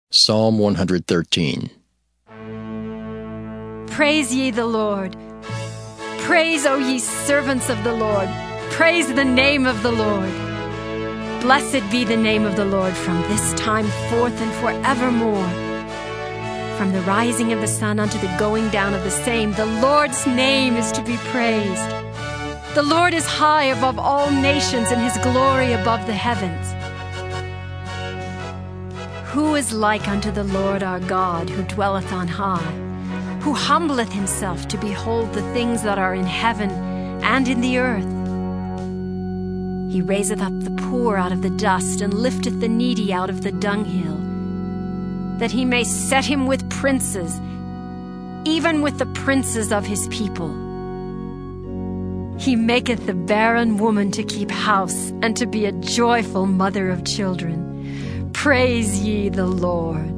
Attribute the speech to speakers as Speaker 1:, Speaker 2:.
Speaker 1: Psalm 113.
Speaker 2: Praise ye the Lord. Praise, O ye servants of the Lord. Praise the name of the Lord. Blessed be the name of the Lord from this time forth and forevermore. From the rising of the sun unto the going down of the same, the Lord's name is to be praised. The Lord is high above all nations, and his glory above the heavens. Who is like unto the Lord our God, who dwelleth on high, who humbleth himself to behold the things that are in heaven and in the earth? He raiseth up the poor out of the dust, and lifteth the needy out of the dunghill, that he may set him with princes, even with the princes of his people. He maketh the barren woman to keep house, and to be a joyful mother of children. Praise ye the Lord.